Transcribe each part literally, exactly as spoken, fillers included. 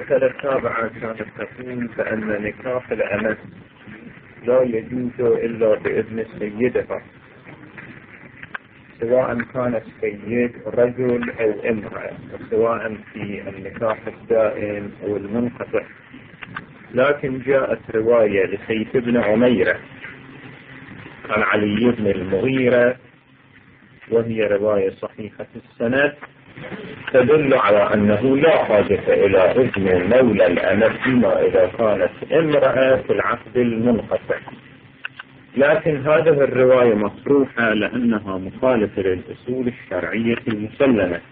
المسألة السابعة كانت تقول بأن نكاح الأمة لا يجوز إلا بإذن سيدها، سواء كان السيد رجل أو امرأة، وسواء في النكاح الدائم أو المنقطع. لكن جاءت رواية لسيف بن عميرة عن علي بن المغيرة، وهي رواية صحيحة السند، تدل على أنه لا حاجة إلى إذن مولى الأمة فيما إذا كانت امرأة في العقد المنقطع. لكن هذه الرواية مطروحة لأنها مخالفة للأصول الشرعية المسلمة،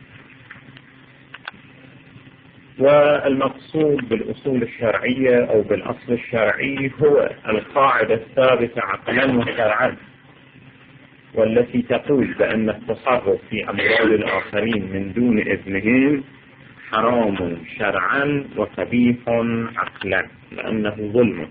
والمقصود بالأصول الشرعية أو بالأصل الشرعي هو القاعدة الثابتة عقلا وشرعا، والتي تقول بأن التصرف في أموال الآخرين من دون إذنهم حرام شرعا وقبيح عقلا لأنه ظلم.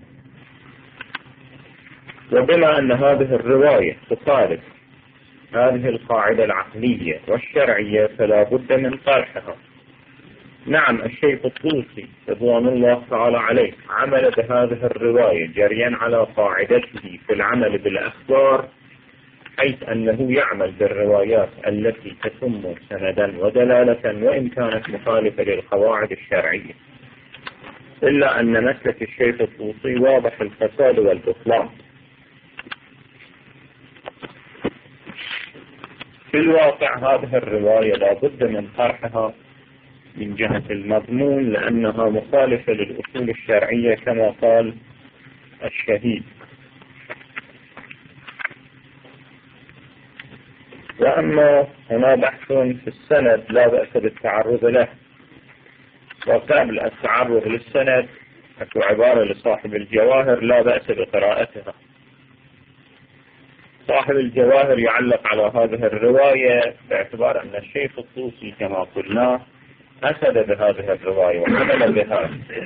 وبما أن هذه الرواية تخالف هذه القاعدة العقلية والشرعية فلا بد من طرحها. نعم، الشيخ الطوسي رضوان الله تعالى عليه عمل بهذه الرواية جريا على قاعدته في العمل بالأخبار، حيث أنه يعمل بالروايات التي تتم سندا ودلالة وإن كانت مخالفة للقواعد الشرعية، إلا أن مسلك الشيخ الطوسي واضح الفساد والبطلان. في الواقع هذه الرواية لا بد من طرحها من جهة المضمون، لأنها مخالفة للأصول الشرعية كما قال الشهيد. وأما هنا بحث في السند لا بأس بالتعرض له، وقبل التعرض للسند أكو عبارة لصاحب الجواهر لا بأس بقراءتها. صاحب الجواهر يعلق على هذه الرواية باعتبار أن الشيخ الطوسي كما قلنا أخذ بهذه الرواية وعمل بها،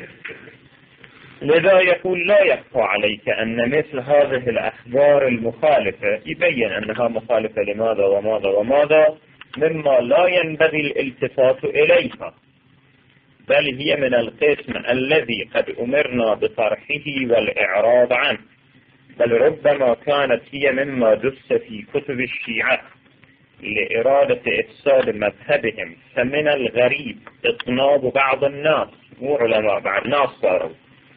لذا يقول لا يخفى عليك أن مثل هذه الأخبار المخالفة يبين أنها مخالفة لماذا وماذا وماذا مما لا ينبغي الالتفات إليها، بل هي من القسم الذي قد أمرنا بطرحه والإعراض عنه، بل ربما كانت هي مما دس في كتب الشيعة لإرادة إفساد مذهبهم. فمن الغريب إطناب بعض الناس، مو علماء، بعض الناس صاروا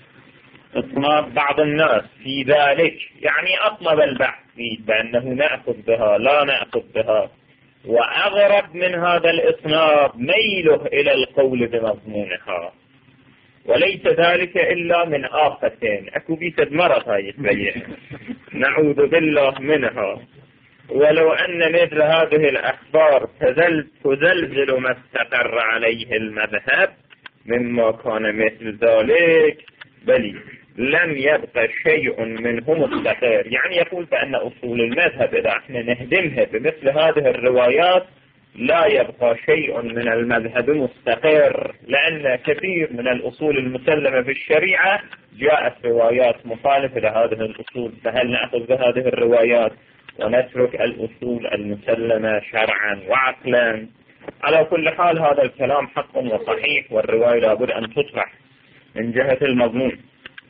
إطناب بعض الناس في ذلك، يعني أطلب البحث بأنه نأخذ بها لا نأخذ بها. وأغرب من هذا الإطناب ميله إلى القول بمضمونها، وليس ذلك إلا من آفتين أكو بيسد مرض هاي تبين نعوذ بالله منها. ولو أن مثل هذه الأخبار تزلزل ما استقر عليه المذهب مما كان مثل ذلك، بل لم يبقى شيء منه مستقر. يعني يقول بأن أصول المذهب إذا احنا نهدمها بمثل هذه الروايات لا يبقى شيء من المذهب مستقر، لأن كثير من الأصول المسلمة في الشريعة جاءت روايات مخالفة لهذه الأصول، فهل نأخذ بهذه الروايات ونترك الأصول المسلمة شرعا وعقلا؟ على كل حال هذا الكلام حق وصحيح، والرواية لابد أن تطرح من جهة المضمون.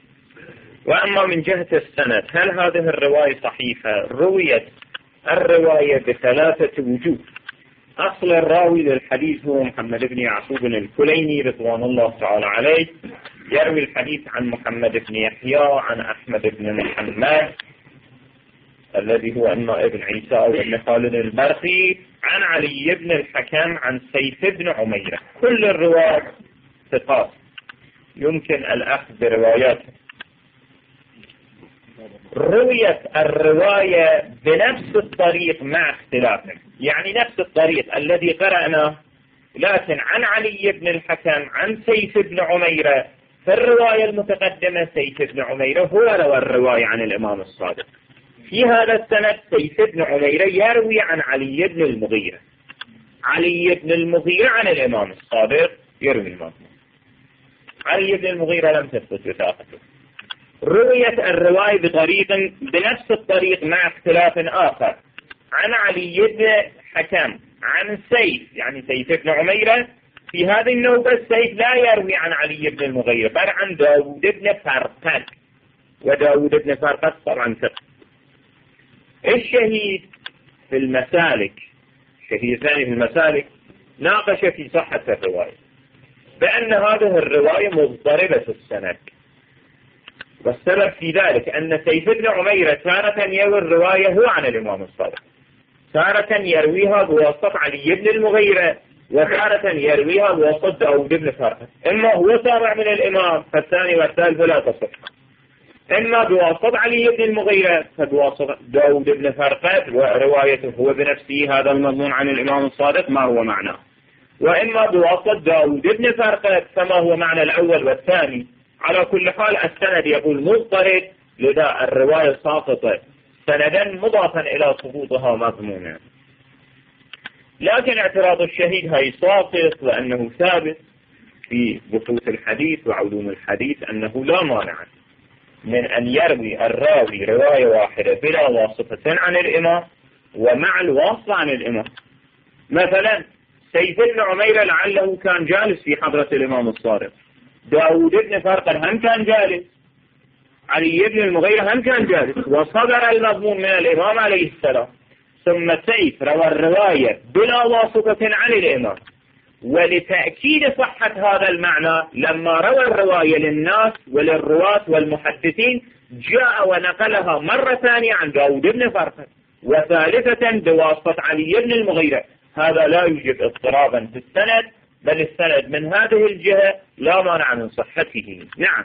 وأما من جهة السند، هل هذه الرواية صحيحة؟ رويت الرواية بثلاثة وجوه. أصل الراوي للحديث هو محمد بن يعقوب الكليني رضوان الله تعالى عليه، يروي الحديث عن محمد بن يحيى عن أحمد بن محمد الذي هو إما ابن عيسى أو ابن خالد البرقي عن علي بن الحكم عن سيف بن عميرة. كل الرواة ثقات يمكن الأخذ برواياته. رويت الرواية بنفس الطريق مع اختلافه، يعني نفس الطريق الذي قرأناه، لكن عن علي بن الحكم عن سيف بن عميرة. في الرواية المتقدمة سيف بن عميرة هو روى الرواية عن الإمام الصادق. في هذا السند سيف بن عميرة يروي عن علي بن المغيرة، علي بن المغيرة عن الإمام الصادق يروي المضمون. علي بن المغيرة لم تثبت وثاقته. رويت الرواية بطريق بنفس الطريق مع اختلاف آخر عن علي بن حكم عن سيف، يعني سيف بن عميرة في هذه النوبة السيف لا يروي عن علي بن المغيرة بل عن داود بن فرقد، وداود بن فرقد طبعا ثقة. الشهيد في المسالك، الشهيد الثاني في المسالك ناقش في صحة الرواية بأن هذه الرواية مضطربة السند، والسبب في ذلك أن سيف بن عميرة تارة يروي الرواية هو عن الإمام الصادق، تارة يرويها بواسطة علي بن المغيرة، وتارة يرويها بواسطة داود بن فرقد. إما هو سامع من الإمام فالثاني والثالث لا تصح، إما بواسطة علي بن المغيرة فبواسطة داود بن فرقد وروايته هو بنفسه هذا المضمون عن الإمام الصادق ما هو معناه، وإما بواسطة داود بن فرقد فما هو معنى الأول والثاني. على كل حال السند يقول مضطرد، لذا الرواية ساقطة سندا مضافا إلى سقوطها مضمونا. لكن اعتراض الشهيد هي ساقط لأنه ثابت في بحوث الحديث وعلوم الحديث أنه لا مانع من أن يروي الراوي رواية واحدة بلا واسطة عن الإمام ومع الواسطة عن الإمام. مثلا سيف بن عميرة لعله كان جالس في حضرة الإمام الصادق، داود بن فرقد هم كان جالس، علي بن المغيرة هم كان جالس، وصدر المضمون من الإمام عليه السلام، ثم سيف روى الرواية بلا واسطة عن الإمام. ولتأكيد صحة هذا المعنى لما روى الرواية للناس وللرواة والمحدثين جاء ونقلها مرة ثانية عن داود بن فرقد، وثالثة بواسطة علي بن المغيرة. هذا لا يوجب اضطرابا في السند، بل السند من هذه الجهة لا مانع من صحته. نعم،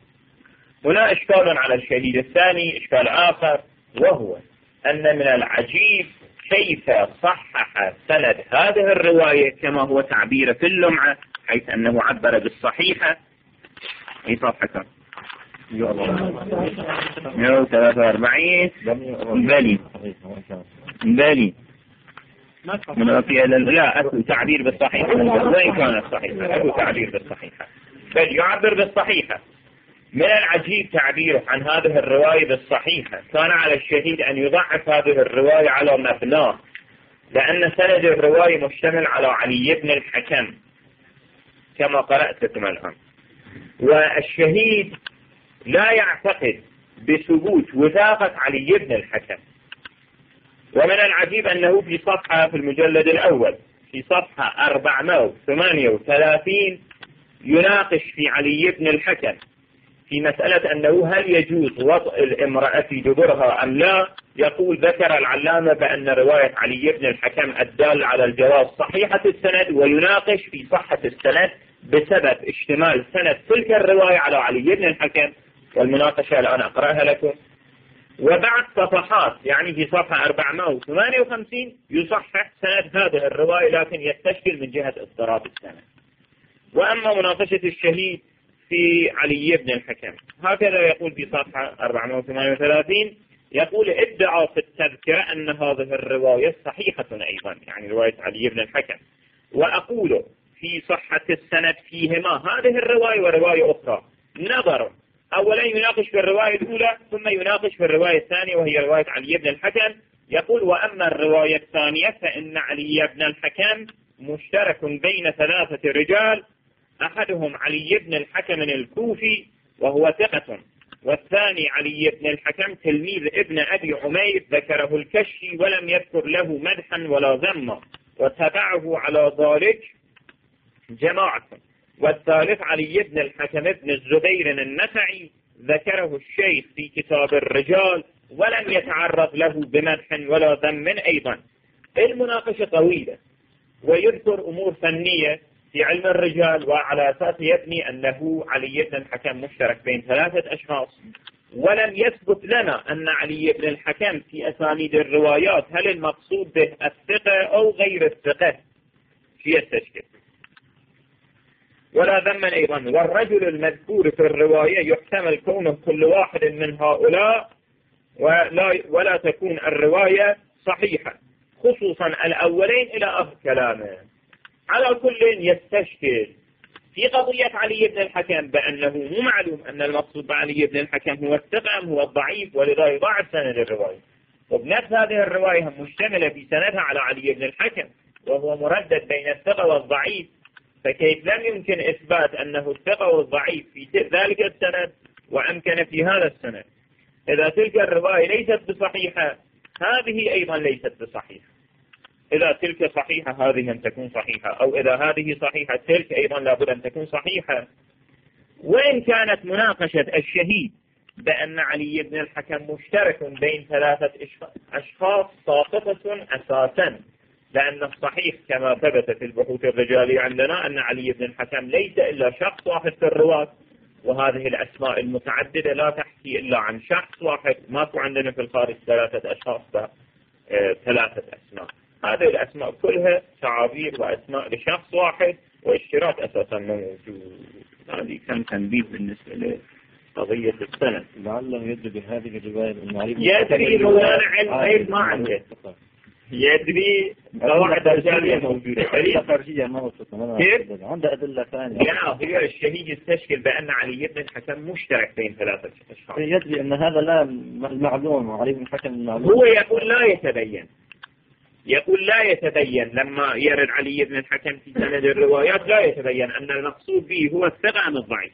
هنا إشكال على الشهيد الثاني، إشكال آخر، وهو أن من العجيب كيف صحح سند هذه الرواية كما هو تعبير في اللمعة، حيث أنه عبر بالصحيحة. أي صفحة مئة وثلاثة وأربعين بلي بلي لا أكو تعبير بالصحيحة، وإن كانت صحيحة أكو تعبير بالصحيحة، بل يعبر بالصحيحة. من العجيب تعبيره عن هذه الرواية بالصحيحة، كان على الشهيد أن يضعف هذه الرواية على مبناه، لأن سند الرواية مشتمل على علي بن الحكم كما قرأت لكم الآن، والشهيد لا يعتقد بثبوت وثاقة علي بن الحكم. ومن العجيب أنه في صفحة في المجلد الأول في صفحة أربعمائة وثمانية وثلاثين يناقش في علي بن الحكم في مسألة أنه هل يجوز وطئ الامرأة في دبرها أم لا. يقول ذكر العلامة بأن رواية علي بن الحكم الدال على الجواز صحيحة السند، ويناقش في صحة السند بسبب اشتمال سند تلك الرواية على علي بن الحكم، والمناقشة الآن أقرأها لكم. وبعد صفحات يعني في صفحة أربعمائة وثمانية وخمسين يصحح سند هذه الرواية، لكن يستشكل من جهة اضطراب السند. وأما مناقشة الشهيد في علي بن الحكم هكذا يقول في صفحة أربعمائة وثمانية وثلاثين، يقول ادعى في التذكرة أن هذه الرواية صحيحة أيضا، يعني رواية علي بن الحكم، وأقول في صحة السند فيهما هذه الرواية ورواية أخرى نظر. أولا يناقش في الرواية الأولى ثم يناقش في الرواية الثانية وهي رواية علي بن الحكم. يقول وأما الرواية الثانية فإن علي بن الحكم مشترك بين ثلاثة رجال، أحدهم علي بن الحكم الكوفي وهو ثقة، والثاني علي بن الحكم تلميذ ابن أبي عمير ذكره الكشي ولم يذكر له مدحا ولا ذما، وتبعه على ذلك جماعة. والثالث علي بن الحكم بن الزبير النخعي ذكره الشيخ في كتاب الرجال ولم يتعرض له بمدح ولا ذم أيضا. المناقشة طويلة ويذكر أمور فنية في علم الرجال، وعلى أساس يبني أنه علي بن الحكم مشترك بين ثلاثة أشخاص، ولم يثبت لنا أن علي بن الحكم في أسانيد الروايات هل المقصود به الثقة أو غير الثقة في التشكيل، ولا ذما أيضا. والرجل المذكور في الرواية يحتمل كونه كل واحد من هؤلاء ولا, ولا تكون الرواية صحيحة، خصوصا الأولين إلى آخر كلامه. على كل يستشكل في قضية علي بن الحكم بأنه مو معلوم أن المقصود بعلي بن الحكم هو الثقة أم هو الضعيف، ولذا يضاعف سند الرواية. وبنفس هذه الرواية مشتملة في سندها على علي بن الحكم، وهو مردد بين الثقة والضعيف، فكيف لم يمكن إثبات أنه الثقة والضعيف في ذلك السند وأمكن في هذا السند؟ إذا تلك الرواية ليست بصحيحة هذه أيضا ليست بصحيحة، إذا تلك صحيحة هذه أن تكون صحيحة، أو إذا هذه صحيحة تلك أيضا لابد أن تكون صحيحة. وإن كانت مناقشة الشهيد بأن علي بن الحكم مشترك بين ثلاثة أشخاص ساقطة أساسا، لأن الصحيح كما ثبت في البحوث الرجالية عندنا أن علي بن الحكم ليس إلا شخص واحد في الرواة، وهذه الأسماء المتعددة لا تحكي إلا عن شخص واحد، ماكو عندنا في الخارج ثلاثة أشخاص ثلاثة أسماء. هذه الأسماء كلها تعابير وأسماء لشخص واحد، واشتراك أساسا موجود. هذه كان تنبيه بالنسبة لقضية السند. لعله يدري بهذه الرواية يدري مولانا علم غير ما عنده، يدري قواعد الرجالية موجودة خارجية ما كيف عنده أدلة ثانية. لا هي الشهيد يستشكل بأن علي بن الحكم مشترك بين ثلاثة أشخاص، يدري أن هذا لا معلوم، وعلي بن الحكم المعلوم هو يقول لا يتبين، يقول لا يتبين لما يرد علي بن الحكم في سند الروايات لا يتبين أن المقصود به هو الثقة أم الضعيف.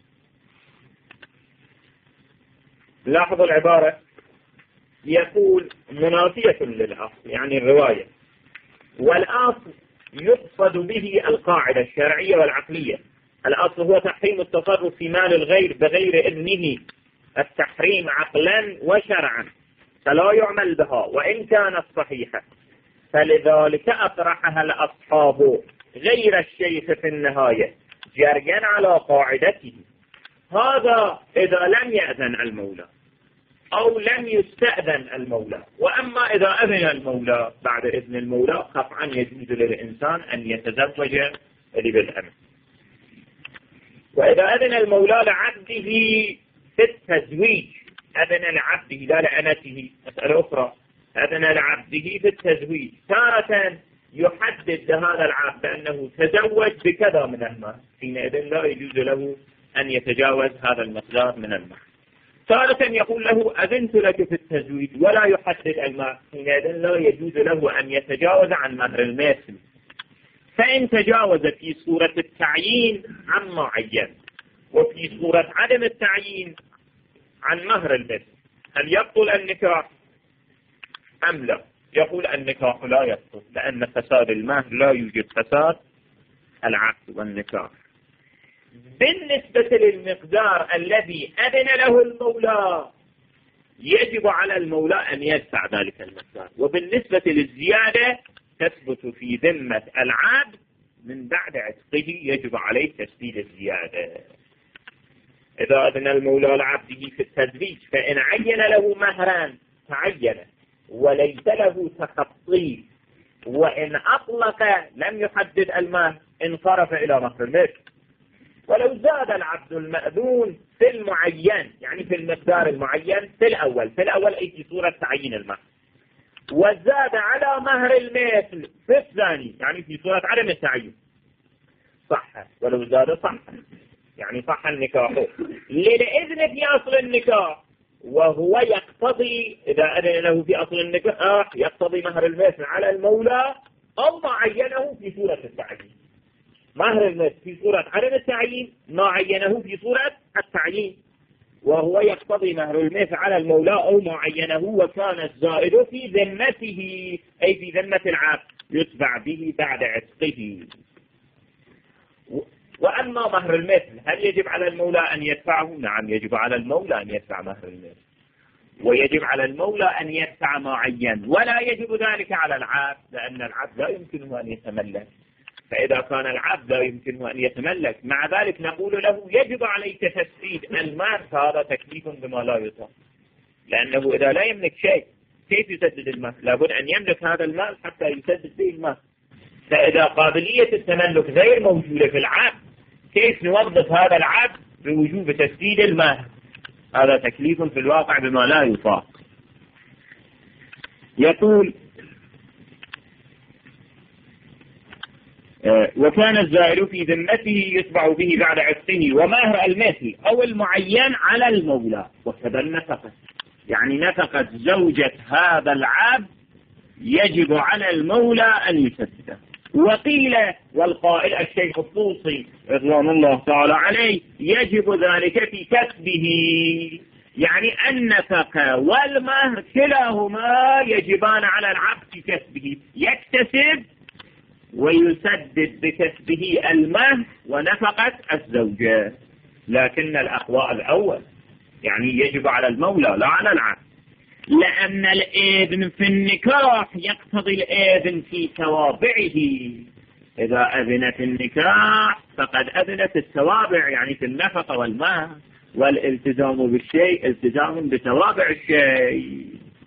لاحظوا العبارة، يقول منافية للأصل يعني الرواية، والأصل يقصد به القاعدة الشرعية والعقلية. الأصل هو تحريم التصرف في مال الغير بغير إذنه، التحريم عقلا وشرعا، فلا يعمل بها وإن كانت صحيحة، فلذلك أطرحها الأصحاب غير الشيخ في النهاية جريا على قاعدته. هذا إذا لم يأذن المولى أو لم يستأذن المولى، وأما إذا أذن المولى بعد إذن المولى قطعا يجوز للإنسان أن يتزوج بالأمن. وإذا أذن المولى لعبده في التزويج، أذن لعبده لا لأنته، مسألة أخرى، أذن لعبده في التزويج، تارة يحدد هذا العبد أنه تزوج بكذا من المال، حينئذ لا يجوز له أن يتجاوز هذا المقدار من المال. ثالثا يقول له أذنت لك في التزويج ولا يحدد المال، حينئذ لا يجوز له أن يتجاوز عن مهر المثل. فإن تجاوز في صورة التعيين عن معين وفي صورة عدم التعيين عن مهر المثل، هل يبطل النكاح أم لا؟ يقول النكاح لا يبطل، لأن فساد المهر لا يوجد فساد العقد والنكاح. بالنسبة للمقدار الذي أذن له المولى يجب على المولى أن يدفع ذلك المقدار، وبالنسبة للزيادة تثبت في ذمة العبد من بعد عتقه، يجب عليه تسديد الزيادة. إذا أذن المولى لعبده في التزويج فإن عين له مهرا تعين وليس له تخطي، وإن أطلق لم يحدد المهر انصرف إلى مهر المثل. ولو زاد العبد المأذون في المعين يعني في المقدار المعين في الأول في الأول أي في صورة تعيين المهر، وزاد على مهر المثل في الثاني يعني في صورة عدم التعيين، صح. ولو زاد صح يعني صح النكاح للإذن في أصل النكاح، وهو يقتضي إذا أذن له في أصل النكاح يقتضي مهر المثل على المولى أو ما عينه في صورة التعيين. مهر المثل في صورة عدم التعيين، ما عينه في صورة التعيين، وهو يقتضي مهر المثل على المولى أو ما عينه، وكان الزائد في ذمته أي في ذمة العبد يتبع به بعد عتقه. وأما مهر المثل هل يجب على المولى أن يدفعه؟ نعم يجب على المولى أن يدفع مهر المثل، ويجب على المولى أن يدفع ما عين، ولا يجب ذلك على العبد لأن العبد لا يمكنه أن يتملك. فإذا كان العبد لا يمكنه أن يتملك مع ذلك نقول له يجب عليك تسديد المال، فهذا تكليف بما لا يطاق، لأنه إذا لا يملك شيء كيف يسدد المال؟ لابد أن يملك هذا المال حتى يسدد به المال. فإذا قابلية التملك غير موجودة في العبد كيف نوظف هذا العبد بوجوب تسديد المال؟ هذا تكليف في الواقع بما لا يطاق. يقول وكان الزائر في ذمته يتبع به بعد عتقه، ومهر المثل أو المعين على المولى، وكذا النفقة يعني نفقة زوجة هذا العبد يجب على المولى أن يسدده. وقيل والقائل الشيخ الطوسي رضوان الله تعالى عليه يجب ذلك في كسبه، يعني النفقة والمهر كلاهما يجبان على العبد في كسبه، يكتسب ويسدد بكسبه المهر ونفقة الزوجة. لكن الأقوى الأول يعني يجب على المولى لا على العبد، لأن الإذن في النكاح يقتضي الإذن في توابعه. إذا أذنت النكاح فقد أذنت التوابع، يعني في النفقة والمهر، والالتزام بالشيء التزام بتوابع الشيء،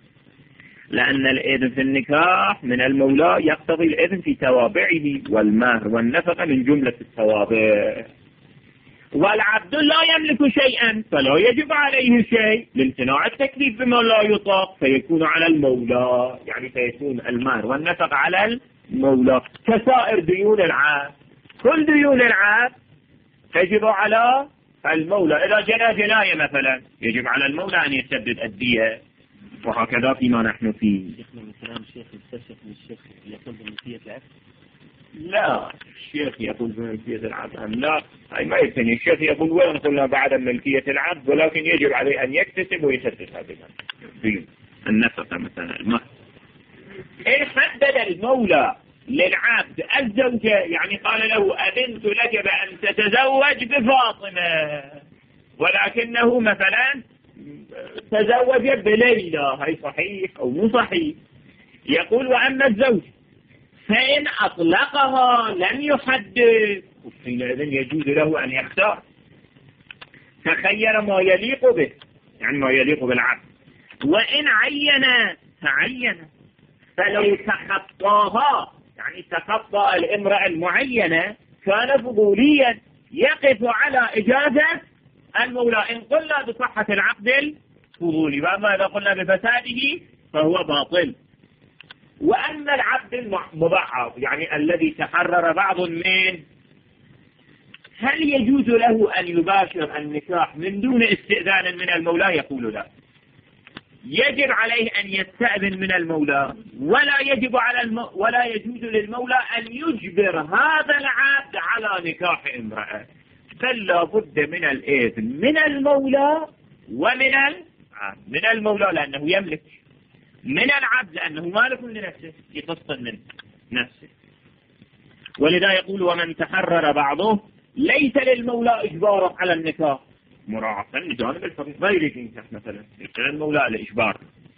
لأن الإذن في النكاح من المولى يقتضي الإذن في توابعه، والمهر والنفقة من جملة التوابع. والعبد لا يملك شيئا فلا يجب عليه شيء لامتناع التكليف بما لا يطاق، فيكون على المولى، يعني فيكون المهر والنفقة على المولى كسائر ديون العبد. كل ديون العبد تجب على المولى. إذا جنى جناية مثلا يجب على المولى أن يسدد الدية، وهكذا فيما نحن فيه. شيخنا من كلام الشيخ يستشف من الشيخ يقول بملكية العبد؟ لا، الشيخ يقول بملكية العبد أم لا؟ أي ما يمكن. الشيخ يقول وين قلنا بعد ملكية العبد، ولكن يجب عليه أن يكتسب ويسدد هذه الدين. النفقة مثلا المهر. إن حدد المولى للعبد الزوجة، يعني قال له أذنت لك بأن تتزوج بفاطمة، ولكنه مثلا تزوج بليلى، هي صحيح أو مو صحيح؟ يقول وأما الزوج فإن أطلقها لم يحدد، حينئذ يجوز له أن يختار، تخير ما يليق به، يعني ما يليق بالعبد. وإن عين تعين، فلو تخطاها، يعني تخطى الامرأة المعينة كان فضوليا يقف على إجازة المولى إن قلنا بصحة العقد الفضولي، وأما إذا قلنا بفساده فهو باطل. وأما العبد المضعف، يعني الذي تحرر بعض من، هل يجوز له أن يباشر النكاح من دون استئذان من المولى؟ يقول لا، يجب عليه أن يستأذن من المولى، ولا يجب على الم... ولا يجوز للمولى أن يجبر هذا العبد على نكاح امرأة، بل لا بد من الإذن من المولى ومن العبد. من المولى لأنه يملك، من العبد لأنه مالك لنفسه يقصد من نفسه. ولذا يقول ومن تحرر بعضه ليس للمولى إجباره على النكاح مراعاة لجانب الفقير، غير ينكح مثلا ليس للمولى الإجبار.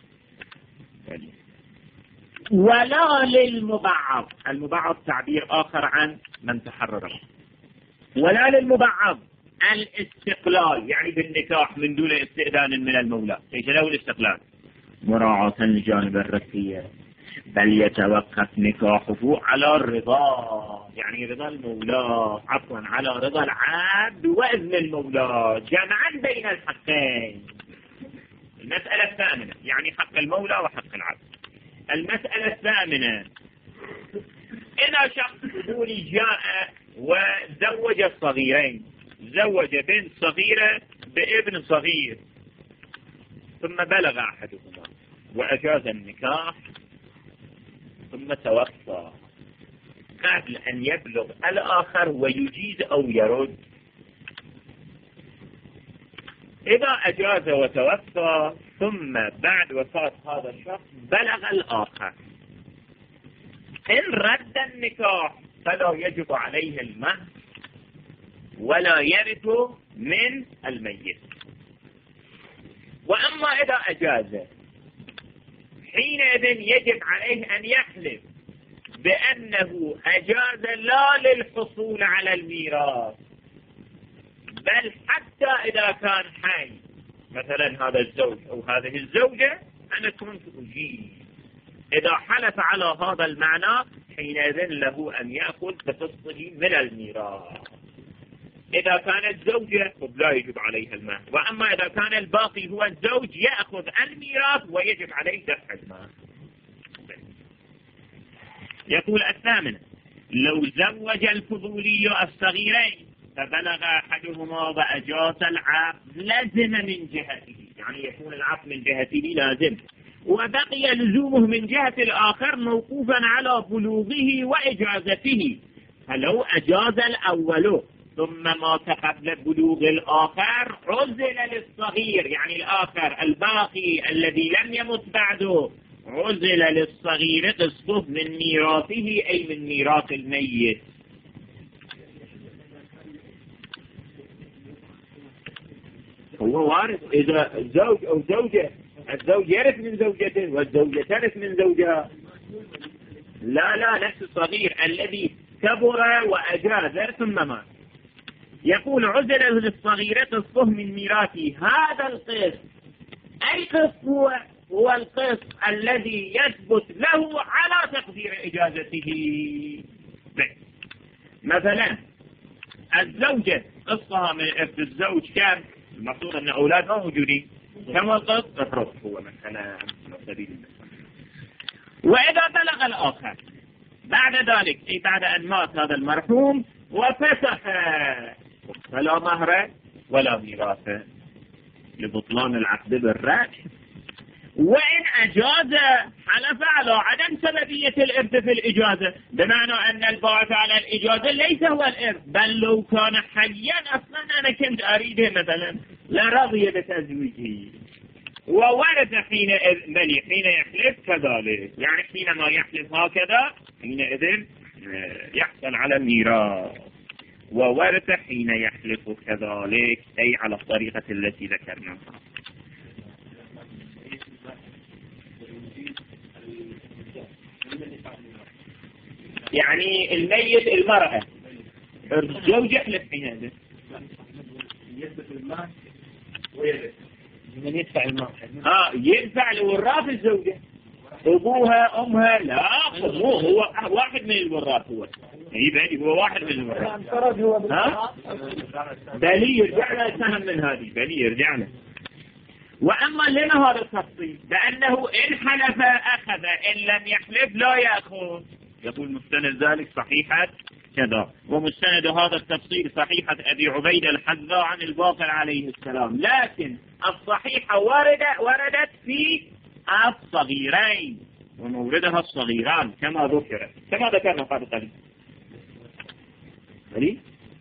ولا للمبعض، المبعض تعبير آخر عن من تحرر، ولا للمبعض الاستقلال، يعني بالنكاح من دون استئذان من المولى، ليس له الاستقلال مراعاة لجانب الرثية، بل يتوقف نكاحه على الرضا، يعني رضا المولى، عفوا على رضا العبد وإذن المولى، جمعا بين الحقين. المسألة الثامنة، يعني حق المولى وحق العبد. المسألة الثامنة، إذا شخص فضولي جاء وزوج الصغيرين، زوج بنت صغيرة بابن صغير، ثم بلغ أحدهما وأجاز النكاح ثم توفى قبل أن يبلغ الآخر ويجيز أو يرد. إذا أجاز وتوفى ثم بعد وفاة هذا الشخص بلغ الآخر، إن رد النكاح فلا يجب عليه المهر ولا يرث من الميت. وأما إذا أجاز حينئذ يجب عليه أن يحلف بأنه أجاز لا للحصول على الميراث، بل حتى إذا كان حي، مثلا هذا الزوج أو هذه الزوجة أنا كنت أجيز، إذا حلف على هذا المعنى حينئذ له أن يأخذ بقسطه من الميراث. إذا كانت زوجة لا يجب عليها المهر، وأما إذا كان الباقي هو الزوج يأخذ الميراث ويجب عليه دفع المهر. يقول الثامن، لو زوج الفضولي الصغيرين فبلغ أحدهما وأجاز العقد لازم من جهته، يعني يكون العقد من جهته لازم، وبقي لزومه من جهة الآخر موقوفا على بلوغه وإجازته. فلو أجاز الأول ثم مات قبل بلوغ الآخر عزل للصغير، يعني الآخر الباقي الذي لم يمت بعده عزل للصغير قسطه من ميراثه أي من ميراث الميت. هو وارث إذا الزوج أو زوجة، الزوج يرث من زوجته والزوجة ترث من زوجها. لا لا نفس الصغير الذي كبر وأجاز ثم مات. يقول عزل للصغير قسطه من ميراثه. هذا القسط أي قسط هو؟ هو القسط الذي يثبت له على تقدير إجازته. مثلا الزوجة قسطها من إرث الزوج كم؟ المفروض أن أولاد ما موجودين، كم القسط؟ افرض هو مثلا سبيل المثال. وإذا بلغ الآخر بعد ذلك أي بعد أن مات هذا المرحوم وفسخ فلا مهر ولا ميراث لبطلان العقد بالرأي. وإن أجاز حلف على عدم سببية الإرث في الإجازة، بمعنى أن الباعث على الإجازة ليس هو الإرث، بل لو كان حيا أصلا أنا كنت أريده مثلا لرضي بتزويجه وورث حين بلي حين يحلف كذلك، يعني حينما يحلف هكذا حينئذ يحصل على الميراث. وورث حين يحلف كذلك أي على الطريقة التي ذكرناها. يعني الميت المرأة الزوج يحلف حينئذ يثبت المال ويرث من يدفع المال. اه يدفع لوراث الزوجة، ابوها امها لا مو هو واحد من الوراث، هو يبقى هو واحد من الوراث. ها بلي يرجع له سهم من هذه، بلي يرجع له. واما لنا هذا التفصيل بانه ان حلف اخذ ان لم يحلف لا ياخذ. يقول مستند ذلك صحيحة كذا، ومستند هذا التفصيل صحيحة أبي عبيد الحذاء عن الباقر عليه السلام. لكن الصحيحة ورد وردت في الصغيرين وموردها الصغيران كما ذكر كما ذكرنا قبل قليل. قليل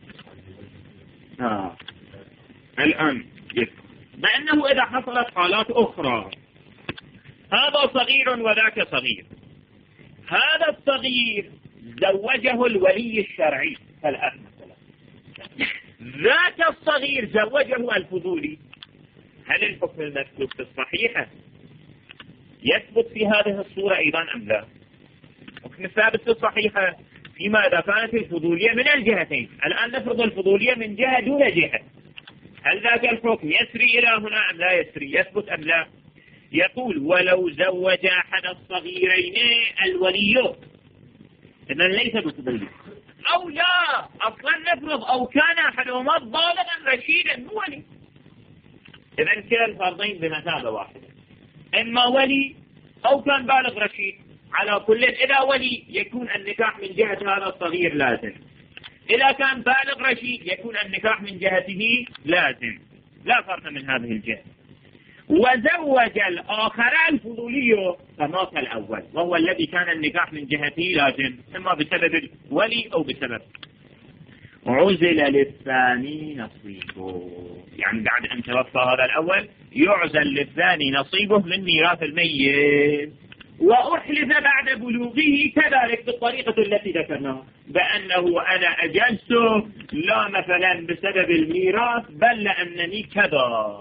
آه. الآن بأنه إذا حصلت حالات أخرى، هذا صغير وذاك صغير، هذا الصغير زوجه الولي الشرعي الأب مثلا، ذاك الصغير زوجه الفضولي، هل الحكم المسلوك في الصحيحة يثبت في هذه الصورة أيضا أم لا؟ الحكم الثابت في الصحيحة فيما إذا كانت الفضولية من الجهتين. الآن نفرض الفضولية من جهة دون جهة، هل ذاك الحكم يسري إلى هنا أم لا يسري، يثبت أم لا؟ يقول ولو زوج أحد الصغيرين الولي، إذن ليس بفضولي، أو لا أصلا نفرض أو كان أحدهما بالغا رشيدا مو ولي، إذن كلا الفرضين بمثابة واحدة، إما ولي أو كان بالغ رشيد. على كل إذا ولي يكون النكاح من جهة هذا الصغير لازم، إذا كان بالغ رشيد يكون النكاح من جهته لازم، لا فرق من هذه الجهة. وزوج الآخر الفضولي فمات الأول وهو الذي كان النكاح من جهته لازم، إما بسبب الولي أو بسبب. عزل للثاني نصيبه، يعني بعد أن توفى هذا الأول يعزل للثاني نصيبه من ميراث الميت. وأحلف بعد بلوغه كذلك بالطريقة التي ذكرناها، بأنه أنا أجلسه لا مثلا بسبب الميراث بل لأنني كذا.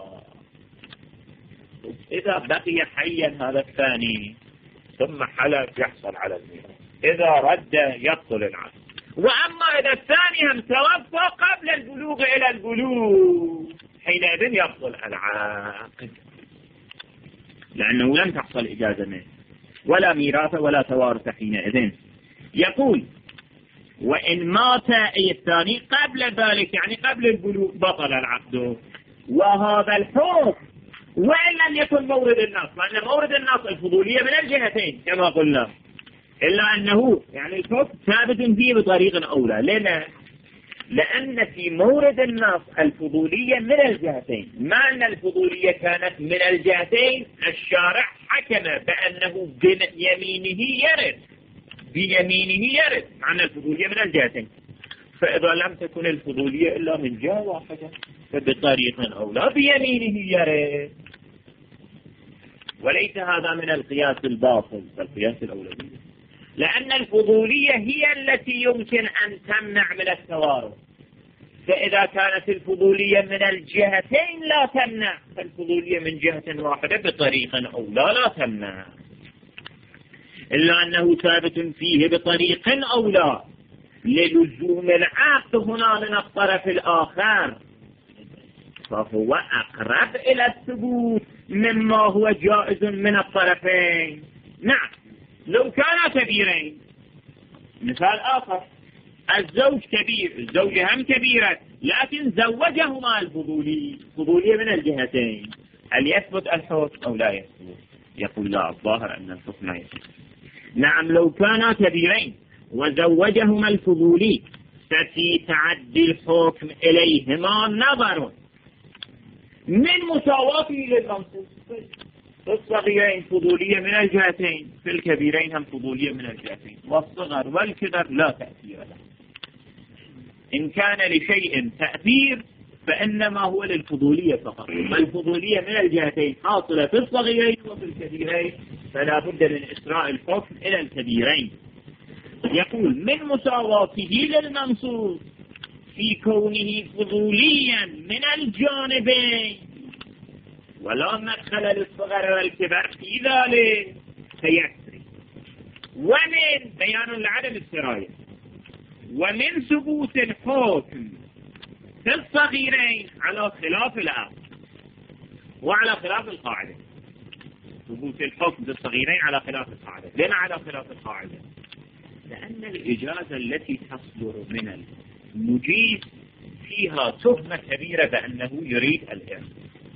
إذا بقي حيا هذا الثاني ثم حلف يحصل على الميراث، إذا رد يبطل العقد. وأما إذا الثاني هم توفى قبل البلوغ إلى البلوغ حينئذ يبطل العقد، لأنه لم تحصل إجازة منه ولا ميراث ولا توارث حينئذ. يقول وإن مات أي الثاني قبل ذلك يعني قبل البلوغ بطل العقد. وهذا الحكم وإن لم يكن مورد النص، لأن مورد النص الفضولية من الجهتين كما قلنا، إلا أنه يعني الحكم ثابت فيه بطريق أولى لنا لأن في مورد النص الفضولية من الجهتين، ما أن الفضولية كانت من الجهتين الشارع حكم بأنه بيمينه يرد بيمينه يرد معنى الفضولية من الجهتين. فإذا لم تكن الفضولية إلا من جهة واحدة فبطريق أو لا بيمينه يرد، وليس هذا من القياس الباطل القياس الأولوية، لأن الفضولية هي التي يمكن أن تمنع من التوارث. فإذا كانت الفضولية من الجهتين لا تمنع، فالفضولية من جهة واحدة بطريق أو لا لا تمنع، إلا أنه ثابت فيه بطريق أو لا للزوم العقد هنا من الطرف الآخر، فهو أقرب إلى الثبوت مما هو جائز من الطرفين. نعم لو كانا كبيرين، مثال آخر الزوج كبير الزوجة هم كبيرة لكن زوجهما الفضولي فضولية من الجهتين، هل يثبت الحكم أو لا يثبت؟ يقول لا، الظاهر أن الحكم لا يثبت. نعم لو كانا كبيرين وزوجهما الفضولي ففي تعدي الحكم إليهما نظر من مساواته للمنصوص. في الصغيرين فضولية من الجهتين، في الكبيرين هم فضولية من الجهتين، والصغر والكبر لا تأثير له. إن كان لشيء تأثير فإنما هو للفضولية فقط، والفضولية من الجهتين حاصلة في الصغيرين وفي الكبيرين، فلا بد من إسراء الحكم إلى الكبيرين. يقول من مساواته للمنصوص في كونه فضوليا من الجانبين، ولا مدخل للصغر والكبر في ذلك فيسري. ومن بيان لعدم السراية، ومن ثبوت الحكم في الصغيرين على خلاف الأصل وعلى خلاف القاعدة. ثبوت الحكم في الصغيرين على خلاف القاعدة. لما على خلاف القاعدة؟ لأن الإجازة التي تصدر من المجيز فيها تهمة كبيرة بأنه يريد الإرث،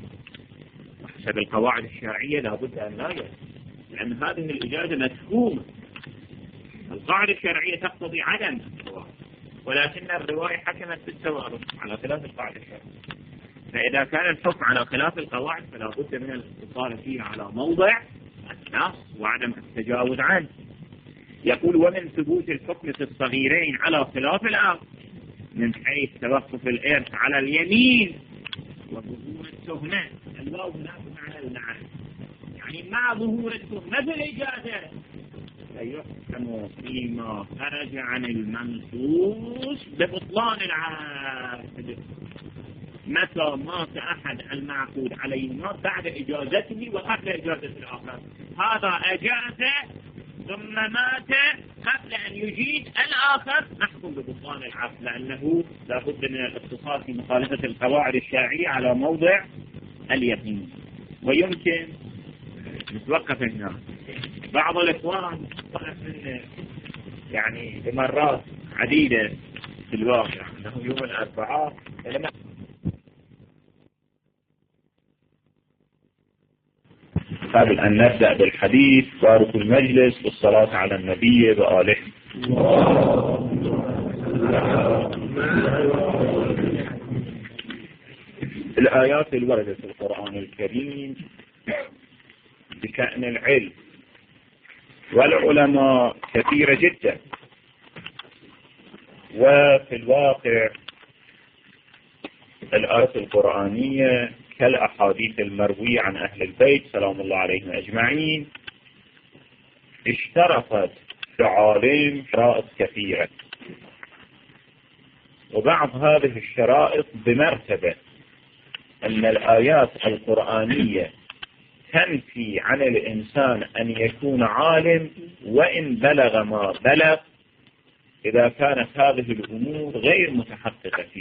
وحسب القواعد الشرعية لابد أن لا يرث، لأن هذه الإجازة مفهومة. القاعدة الشرعية تقتضي عدم التوارث، ولكن الرواية حكمت بالتوارث على خلاف القاعدة الشرعية. فإذا كان الحكم على خلاف القواعد فلا بد من الاتصال فيه على موضع النص وعدم التجاوز عنه. يقول ومن ثبوت الحكم في الصغيرين على خلاف الأصل من حيث توقف الإرث على اليمين وظهور التهمة. الواو هنا بمعنى المعنى، يعني مع ظهور التهمة في الإجازة فيحكم فيما خرج عن المنصوص ببطلان العقد متى مات أحد المعقود عليهما بعد إجازته وقبل إجازة الآخر. هذا أجازة ثم مات قبل أن يجيد الآخر، نحكم ببطلان العقد، لأنه لا بد من الاتصال في مخالفة القواعد الشرعية على موضع اليقين. ويمكن نتوقف هنا. بعض الإخوان يعني بمرات عديدة في الواقع أنه يوم الأربعاء لما قبل أن نبدأ بالحديث بارك المجلس بالصلاة على النبي وآله. الآيات الواردة في القرآن الكريم بشأن العلم والعلماء كثيرة جدا، وفي الواقع الآيات القرآنية كالأحاديث المروية عن أهل البيت سلام الله عليهم أجمعين اشترطت في عالم شرائط كثيرة، وبعض هذه الشرائط بمرتبة أن الآيات القرآنية تنفي عن الإنسان أن يكون عالم وإن بلغ ما بلغ إذا كانت هذه الأمور غير متحققة فيه،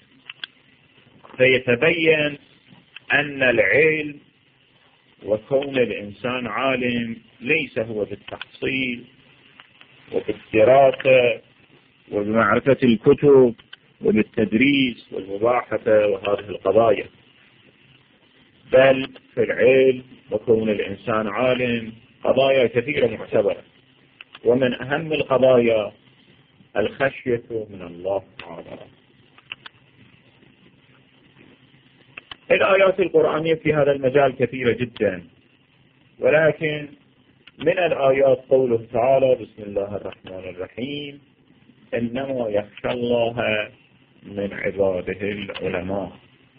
فيتبين أن العلم وكون الإنسان عالم ليس هو بالتحصيل وبالدراسة وبمعرفة الكتب وبالتدريس والمباحثة وهذه القضايا، بل في العلم وكون الإنسان عالم قضايا كثيرة معتبرة، ومن أهم القضايا الخشية من الله تعالى الآيات القرآنية في هذا المجال كثيرة جدا، ولكن من الآيات قوله تعالى: بسم الله الرحمن الرحيم، إنما يخشى الله من عباده العلماء.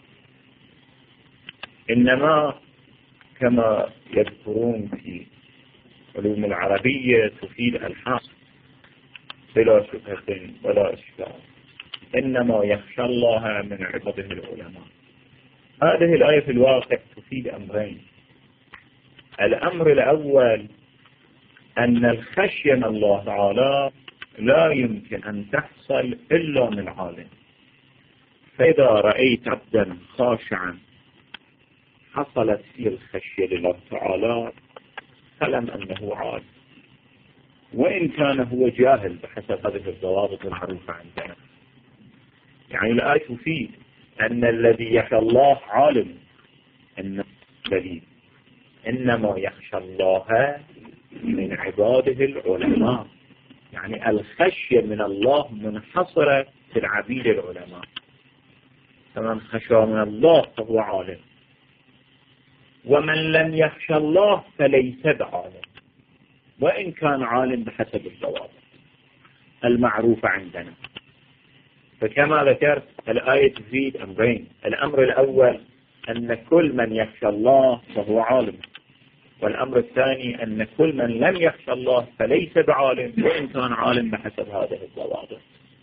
إنما كما يذكرون في علوم العربية تفيد الحصر بلا شبهة ولا إشكال. إنما يخشى الله من عباده العلماء. هذه الآية في الواقع تفيد أمرين. الأمر الأول أن الخشية من الله تعالى لا يمكن أن تحصل إلا من عالم. فإذا رأيت عبدا خاشعا حصلت فيه الخشية لله تعالى فلم أنه عالم، وإن كان هو جاهل بحسب هذه الضوابط المعروفة عندنا. يعني الآية تفيد أن الذي يخشى الله عالم، أن الذي إنما يخشى الله من عباده العلماء. يعني الخشية من الله منحصرة في العبيد العلماء. فمن خشى من الله فهو عالم، ومن لم يخشى الله فليس بعالم، وإن كان عالم بحسب الضوابط المعروفة عندنا. فكما ذكرت الآية تفيد أمرين. الأمر الأول أن كل من يخشى الله فهو عالم، والأمر الثاني أن كل من لم يخشى الله فليس بعالم، وإن كان عالم بحسب هذه الضوابط.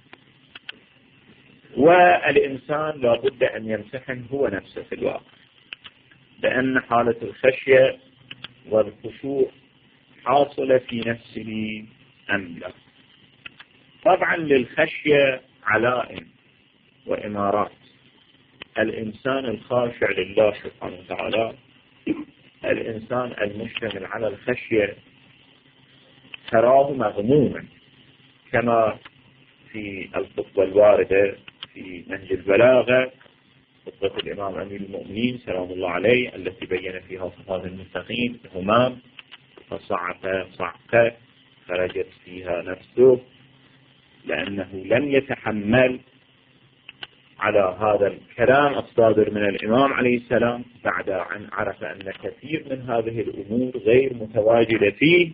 والإنسان لا بد أن يمتحن هو نفسه في الواقع، لأن حالة الخشية والخشوع حاصلة في نفسه أم لا. طبعا للخشية علائم وإمارات. الإنسان الخاشع لله سبحانه وتعالى، الإنسان المشتمل على الخشية تراه مغموما، كما في الخطبة الواردة في نهج البلاغة، خطبة الإمام أمير المؤمنين سلام الله عليه، التي بين فيها صفات المتقين: همام فصعق صعقة خرجت فيها نفسه، لأنه لم يتحمل على هذا الكلام الصادر من الإمام عليه السلام بعد أن عرف أن كثير من هذه الأمور غير متواجدة فيه.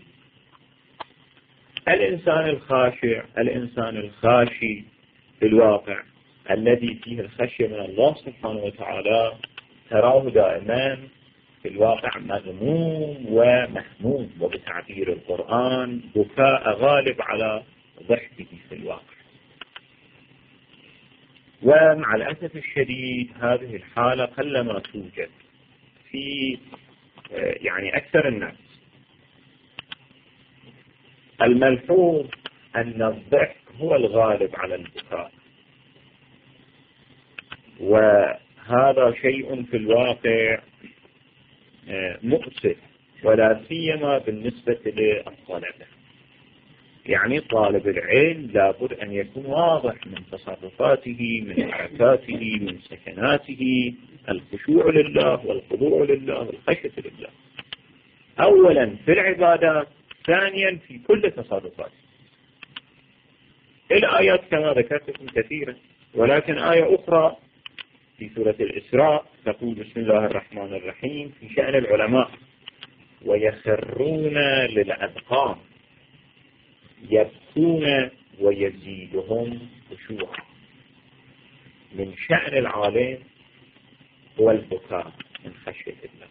الإنسان الخاشع، الإنسان الخاشي في الواقع الذي فيه الخشية من الله سبحانه وتعالى، تراه دائما في الواقع مغموم ومحموم، وبتعبير القرآن بكاء غالب على ضحكه في الواقع. ومع الأسف الشديد هذه الحالة قلما توجد في يعني أكثر الناس. الملحوظ أن الضحك هو الغالب على البكاء، وهذا شيء في الواقع مؤسف، ولا سيما بالنسبة للطلبة. يعني طالب العلم لابد أن يكون واضح من تصرفاته، من حركاته، من سكناته، الخشوع لله والخضوع لله والخشية لله، أولا في العبادات، ثانيا في كل تصرفاته. الآيات كما ذكرتكم كثيرة، ولكن آية أخرى في سورة الإسراء تقول: بسم الله الرحمن الرحيم، في شأن العلماء: ويخرون للأذقان يبكون ويزيدهم خشوعا. من شأن العالم هو البكاء من خشية الله.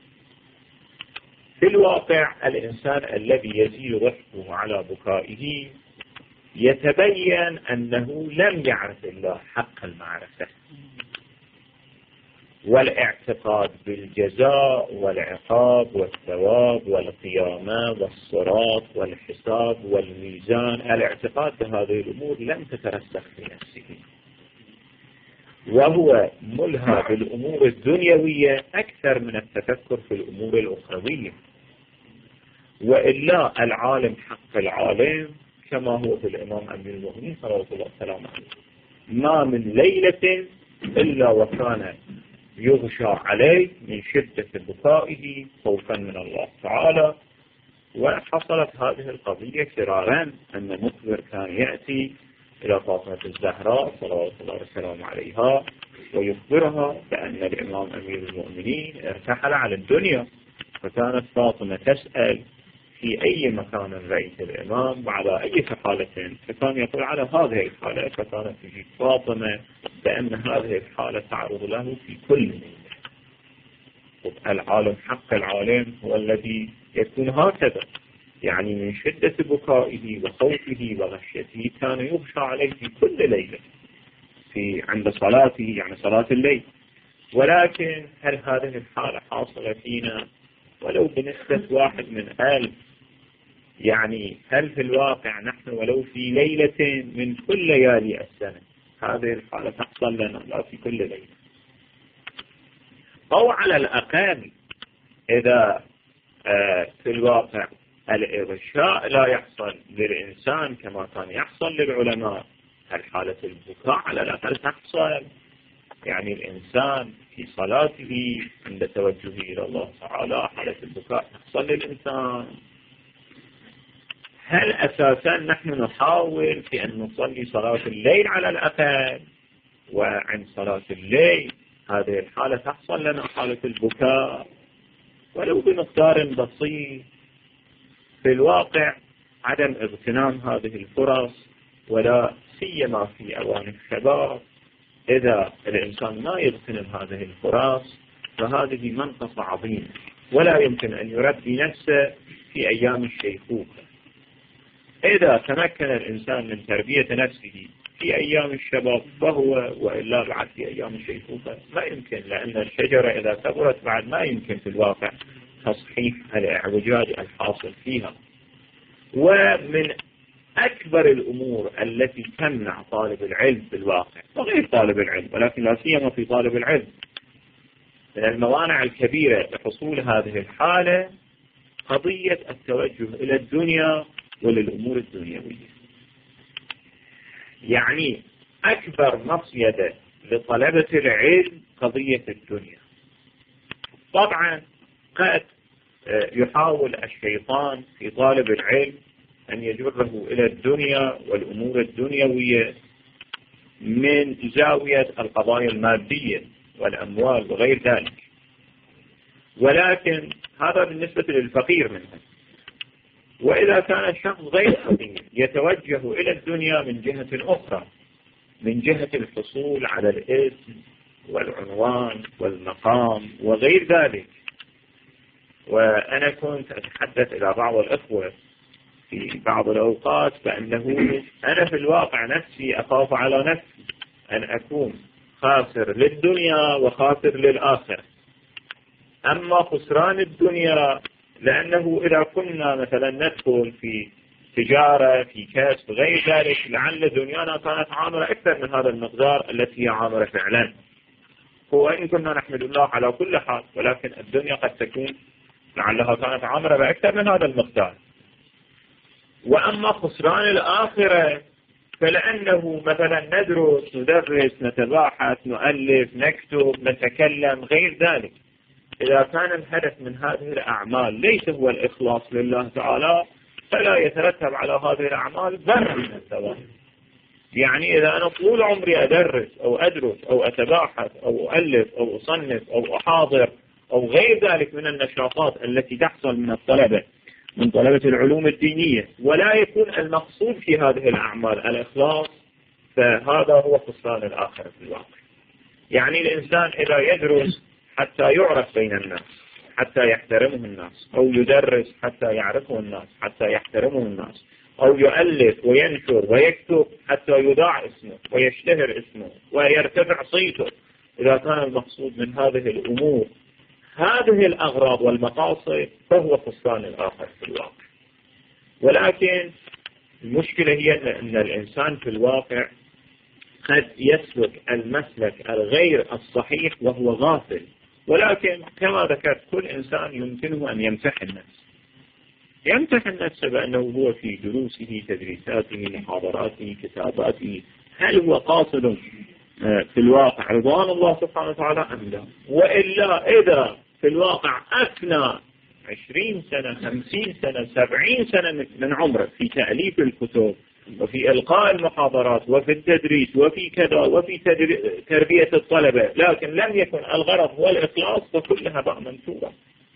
في الواقع الإنسان الذي يزيد ضحكه على بكائه يتبين أنه لم يعرف الله حق المعرفة، والاعتقاد بالجزاء والعقاب والثواب والقيامة والصراط والحساب والميزان، الاعتقاد بهذه الأمور لم تترسخ في نفسه، وهو ملهى بالأمور الدنيوية أكثر من التفكر في الأمور الأخروية. وإلا العالم حق العالم كما هو في الإمام أمير المؤمنين صلى الله عليه وسلم: ما من ليلة إلا وكان يغشى عليه من شدة بكائه خوفا من الله تعالى. وحصلت هذه القضية كرارا، أن مخبر كان يأتي إلى فاطمة الزهراء صلوات الله وسلامه عليها ويخبرها بأن الإمام أمير المؤمنين ارتحل على الدنيا، فكانت فاطمة تسأل في أي مكان رأيت الإمام وعلى أي حالة، فكان يقول على هذه الحالة، فكانت تجيب فاطمة بأن هذه الحالة تعرض له في كل ليلة. العالم حق العالم هو الذي يكون هكذا، يعني من شدة بكائه وخوفه وغشيته كان يغشى عليه في كل ليلة في عند صلاته، يعني صلاة الليل. ولكن هل هذه الحالة حاصلة فينا ولو بنسبة واحد من ألف؟ يعني هل في الواقع نحن ولو في ليلة من كل ليالي السنة هذه الحالة تحصل لنا؟ لا في كل ليلة. أو على الأقل إذا آه في الواقع الإغشاء لا يحصل للإنسان كما كان يحصل للعلماء، هل حالة البكاء على الأقل تحصل؟ يعني الإنسان في صلاته عند توجهه إلى الله تعالى حالة البكاء تحصل للإنسان. هل أساسا نحن نحاول في أن نصلي صلاة الليل على الأقل، وعند صلاة الليل هذه الحالة تحصل لنا حالة البكاء ولو بمقدار بسيط؟ في الواقع عدم اغتنام هذه الفرص، ولا سيما في أوان الشباب، إذا الإنسان ما يغتنم هذه الفرص فهذه منقصة عظيمة، ولا يمكن أن يربي نفسه في أيام الشيخوخة. إذا تمكن الإنسان من تربية نفسه في أيام الشباب فهو، وإلا بعد في أيام الشيخوخة ما يمكن، لأن الشجرة إذا كبرت بعد ما يمكن في الواقع تصحيح الإعوجاج الحاصل فيها. ومن أكبر الأمور التي تمنع طالب العلم في الواقع وغير طالب العلم، ولكن لا سيما في طالب العلم، من الموانع الكبيرة لحصول هذه الحالة قضية التوجه إلى الدنيا وللأمور الدنيوية. يعني أكبر مصيدة لطلبة العلم قضية الدنيا. طبعا قد يحاول الشيطان في طالب العلم أن يجره إلى الدنيا والأمور الدنيوية من زاوية القضايا المادية والأموال وغير ذلك، ولكن هذا بالنسبة للفقير منهم. وإذا كان الشخص غير فقير يتوجه إلى الدنيا من جهة أخرى، من جهة الحصول على الاسم والعنوان والمقام وغير ذلك. وأنا كنت أتحدث إلى بعض الأخوة في بعض الأوقات بأنه أنا في الواقع نفسي أخاف على نفسي أن أكون خاسر للدنيا وخاسر للآخرة. أما خسران الدنيا لأنه إذا كنا مثلا ندخل في تجارة في كسب غير ذلك لعل دنيانا كانت عامرة أكثر من هذا المقدار التي هي عامرة فعلا. هو إن كنا نحمد الله على كل حال، ولكن الدنيا قد تكون لعلها كانت عامرة بأكثر من هذا المقدار. وأما خسران الآخرة فلأنه مثلا ندرس ندرس نتباحث نؤلف نكتب نتكلم غير ذلك، إذا كان الهدف من هذه الأعمال ليس هو الإخلاص لله تعالى فلا يترتب على هذه الأعمال ذرة من الثواب. يعني إذا أنا طول عمري أدرس أو أدرس أو أتباحث أو أؤلف أو أصنف أو أحاضر أو غير ذلك من النشاطات التي تحصل من الطلبة من طلبة العلوم الدينية، ولا يكون المقصود في هذه الأعمال الإخلاص، فهذا هو خسران الآخرة في الواقع. يعني الإنسان إذا يدرس حتى يعرف بين الناس حتى يحترمه الناس، أو يدرس حتى يعرفه الناس حتى يحترمه الناس، أو يؤلف وينشر ويكتب حتى يذاع اسمه ويشتهر اسمه ويرتفع صيته، إذا كان المقصود من هذه الأمور هذه الأغراض والمقاصد فهو خسران الآخر في الواقع. ولكن المشكلة هي أن الإنسان في الواقع قد يسلك المسلك الغير الصحيح وهو غافل. ولكن كما ذكرت كل إنسان يمكنه أن يمتحن نفسه يمتحن نفسه بأنه هو في دروسه تدريساته محاضراته كتاباته هل هو قاصد في الواقع رضوان الله سبحانه وتعالى أم لا. وإلا إذا في الواقع أثنى عشرين سنة خمسين سنة سبعين سنة من عمره في تأليف الكتب وفي إلقاء المحاضرات وفي التدريس وفي كذا وفي تربية الطلبة، لكن لم يكن الغرض هو الإخلاص فكلها بقى منسوبة.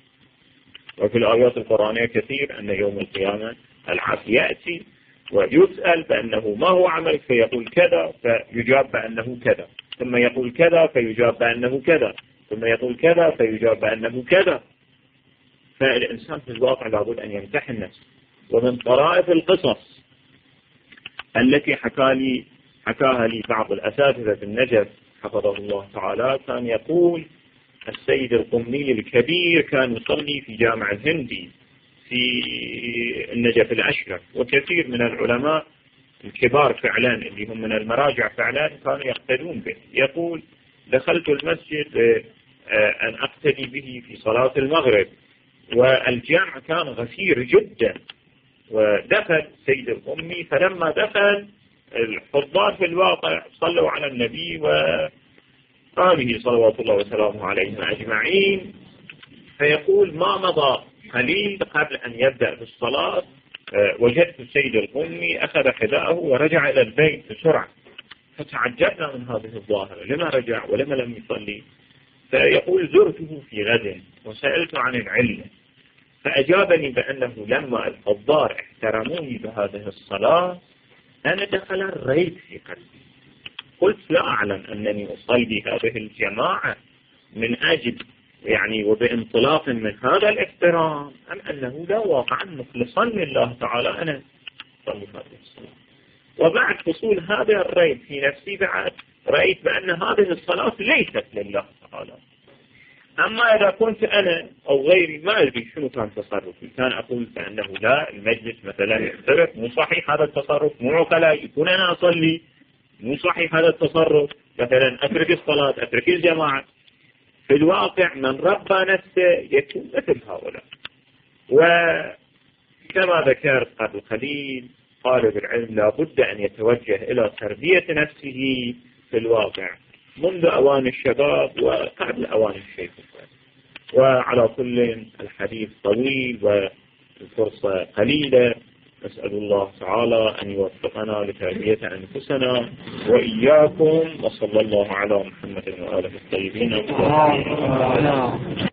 وفي الآيات القرآنية كثير أن يوم القيامة العبد يأتي ويسأل بأنه ما هو عمل فيقول كذا فيجاب بأنه كذا، ثم يقول كذا فيجاب بأنه كذا، ثم يقول كذا فيجاب بأنه كذا. فالإنسان في الواقع لابد أن يمتحن نفسه. ومن طرائف القصص التي حكى لي حكاها لي بعض الأساتذة في النجف حفظه الله تعالى، كان يقول السيد القمي الكبير كان يصلي في جامع الهندي في النجف الأشرف، وكثير من العلماء الكبار فعلا اللي هم من المراجع فعلا كانوا يقتدون به. يقول دخلت المسجد أن أقتدي به في صلاة المغرب، والجامع كان غفير جدا، ودخل سيد القمي، فلما دخل الحضار في الواقع صلوا على النبي وآله صلوات الله وسلامه عليهم أجمعين. فيقول ما مضى قليل قبل أن يبدأ بالصلاة وجدت السيد القمي أخذ حذاءه ورجع إلى البيت بسرعة، فتعجبنا من هذه الظاهرة، لما رجع ولما لم يصلي؟ فيقول زرته في غد وسألت عن العلة، فأجابني بأنه لما الحضار احترموني بهذه الصلاة أنا دخل الريب في قلبي، قلت لا أعلم أنني أصلي هذه الجماعة من أجل يعني وبانطلاق من هذا الاحترام، أم أنه لا واقعا مخلصا لله تعالى أنا أصلي هذه الصلاة. وبعد حصول هذا الريب في نفسي بعد رأيت بأن هذه الصلاة ليست لله تعالى. أما إذا كنت أنا أو غيري ما أدري شنو كان تصرفي، كان أقول بأنه لا المجلس مثلا يختلف، مو صحيح هذا التصرف، مو عقلاء يكون أنا أصلي، مو صحيح هذا التصرف، مثلا أترك الصلاة أترك الجماعة. في الواقع من ربى نفسه يكون مثل هؤلاء. وكما ذكرت قبل قليل طالب العلم لابد أن يتوجه إلى تربية نفسه في الواقع منذ أوان الشباب وقبل أوان الشيخ. وعلى كل الحديث طويل والفرصة قليلة، نسأل الله تعالى أن يوفقنا لتربية أنفسنا وإياكم، وصلى الله على محمد وآله الطيبين.